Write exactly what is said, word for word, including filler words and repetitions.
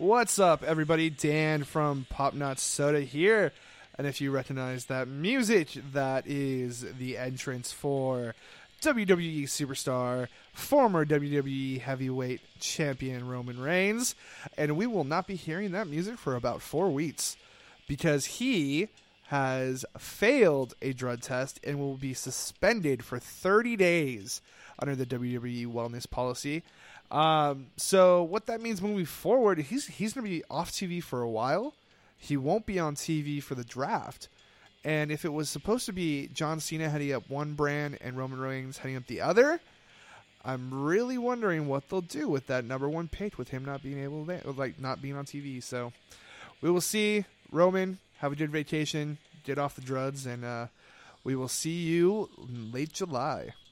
What's up, everybody? Dan from Pop Not Soda here. And if you recognize that music, that is the entrance for W W E Superstar, former W W E Heavyweight Champion Roman Reigns. And we will not be hearing that music for about four weeks because he has failed a drug test and will be suspended for thirty days under the W W E wellness policy. Um, so what that means moving forward, he's he's going to be off T V for a while. He won't be on T V for the draft. And if it was supposed to be John Cena heading up one brand and Roman Reigns heading up the other, I'm really wondering what they'll do with that number one pick with him not being able to, like, not being on T V. So we will see. Roman, have a good vacation, get off the drugs, and uh, we will see you in late July.